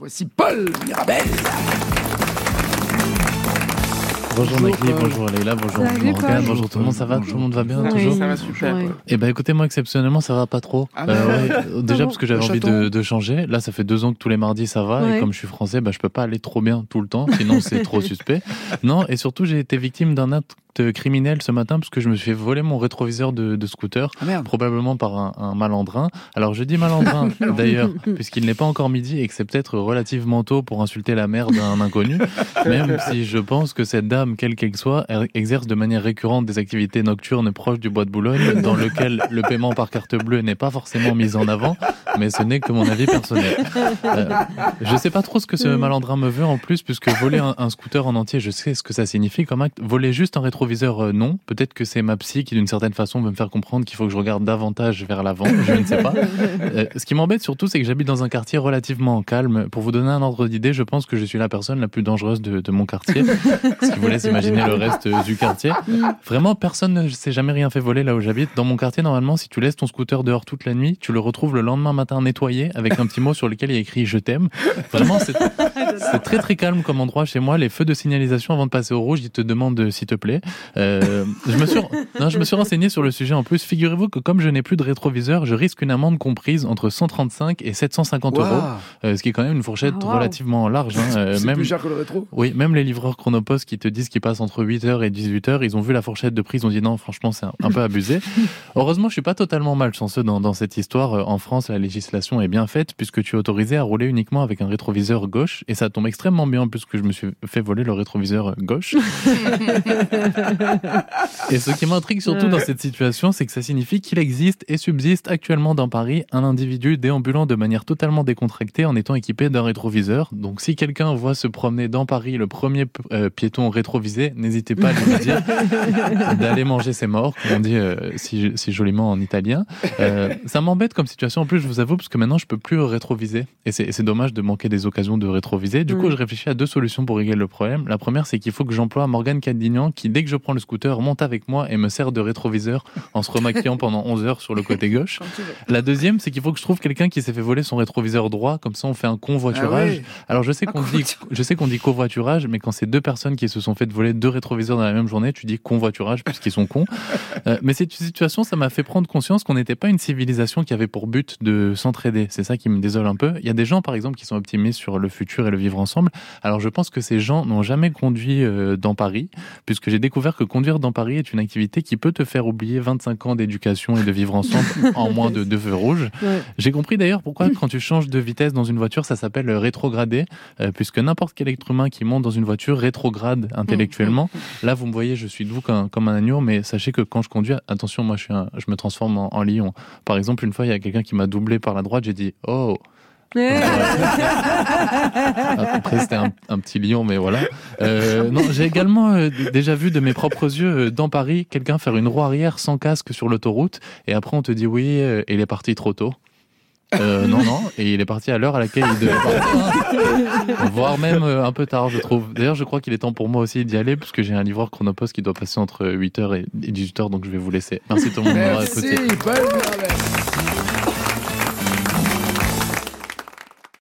Voici Paul Mirabel. Bonjour Nagui, bonjour Leïla, bonjour Morgane, bonjour tout le monde, ça va? Tout le monde va bien toujours? Ça va super. Eh ben écoutez, moi exceptionnellement ça va pas trop. Déjà parce que j'avais envie de changer. Là ça fait 2 ans que tous les mardis ça va et comme je suis français, je peux pas aller trop bien tout le temps, sinon c'est trop suspect. Non, et surtout j'ai été victime d'un acte criminel ce matin parce que je me suis fait voler mon rétroviseur de scooter, probablement par un malandrin. Alors je dis malandrin d'ailleurs puisqu'il n'est pas encore midi et que c'est peut-être relativement tôt pour insulter la mère d'un inconnu, même si je pense que cette dame, quelle qu'elle soit, exerce de manière récurrente des activités nocturnes proches du bois de Boulogne dans lequel le paiement par carte bleue n'est pas forcément mis en avant, mais ce n'est que mon avis personnel. Je sais pas trop ce que ce malandrin me veut en plus, puisque voler un scooter en entier, je sais ce que ça signifie comme acte. Voler juste un rétroviseur, non. Peut-être que c'est ma psy qui, d'une certaine façon, veut me faire comprendre qu'il faut que je regarde davantage vers l'avant. Je ne sais pas. Ce qui m'embête surtout, c'est que j'habite dans un quartier relativement calme. Pour vous donner un ordre d'idée, je pense que je suis la personne la plus dangereuse de mon quartier. Ce qui vous laisse imaginer le reste du quartier. Vraiment, personne ne s'est jamais rien fait voler là où j'habite. Dans mon quartier, normalement, si tu laisses ton scooter dehors toute la nuit, tu le retrouves le lendemain matin nettoyé avec un petit mot sur lequel il y a écrit « Je t'aime ». Vraiment, c'est très très calme comme endroit chez moi. Les feux de signalisation avant de passer au rouge, ils te demandent s'il te plaît. Je me suis renseigné sur le sujet en plus. Figurez-vous que comme je n'ai plus de rétroviseur, je risque une amende comprise entre 135 et 750 euros, ce qui est quand même une fourchette relativement large. C'est plus cher que le rétro. Oui, même les livreurs Chronopost qui te disent qu'ils passent entre 8h et 18h, ils ont vu la fourchette de prix, ils ont dit non, franchement, c'est un peu abusé. Heureusement, je suis pas totalement malchanceux dans cette histoire. En France, la législation est bien faite puisque tu es autorisé à rouler uniquement avec un rétroviseur gauche et ça tombe extrêmement bien puisque je me suis fait voler le rétroviseur gauche. Et ce qui m'intrigue surtout dans cette situation, c'est que ça signifie qu'il existe et subsiste actuellement dans Paris un individu déambulant de manière totalement décontractée en étant équipé d'un rétroviseur. Donc si quelqu'un voit se promener dans Paris le premier piéton rétrovisé, n'hésitez pas à lui dire d'aller manger ses morts, comme on dit si joliment en italien. Ça m'embête comme situation en plus, je vous avoue, parce que maintenant je peux plus rétroviser. Et c'est dommage de manquer des occasions de rétroviser. Du coup, je réfléchis à 2 solutions pour régler le problème. La première, c'est qu'il faut que j'emploie Morgane Cadignan qui, dès que je prends le scooter, monte avec moi et me sert de rétroviseur en se remaquillant pendant 11 heures sur le côté gauche. La deuxième, c'est qu'il faut que je trouve quelqu'un qui s'est fait voler son rétroviseur droit, comme ça on fait un convoiturage. Alors je sais qu'on dit covoiturage, mais quand c'est 2 personnes qui se sont fait voler 2 rétroviseurs dans la même journée, tu dis convoiturage puisqu'ils sont cons. Mais cette situation, ça m'a fait prendre conscience qu'on n'était pas une civilisation qui avait pour but de s'entraider. C'est ça qui me désole un peu. Il y a des gens, par exemple, qui sont optimistes sur le futur et le vivre ensemble. Alors je pense que ces gens n'ont jamais conduit dans Paris, puisque j'ai découvert que conduire dans Paris est une activité qui peut te faire oublier 25 ans d'éducation et de vivre ensemble en moins de 2 feux rouges. J'ai compris d'ailleurs pourquoi quand tu changes de vitesse dans une voiture, ça s'appelle rétrograder, puisque n'importe quel être humain qui monte dans une voiture rétrograde intellectuellement. Là, vous me voyez, je suis debout comme un agneau, mais sachez que quand je conduis, attention, moi je me transforme en lion. Par exemple, une fois, il y a quelqu'un qui m'a doublé par la droite, j'ai dit « Oh !» Après c'était un petit lion, mais voilà. Non, j'ai également déjà vu de mes propres yeux dans Paris quelqu'un faire une roue arrière sans casque sur l'autoroute et après on te dit oui, il est parti trop tôt. Non, et il est parti à l'heure à laquelle il devait partir, voire même un peu tard, je trouve. D'ailleurs, je crois qu'il est temps pour moi aussi d'y aller, puisque j'ai un livreur Chronopost qui doit passer entre 8h et 18h, donc je vais vous laisser. Merci tout le monde d'avoir écouté. Merci, Paul Mirabel.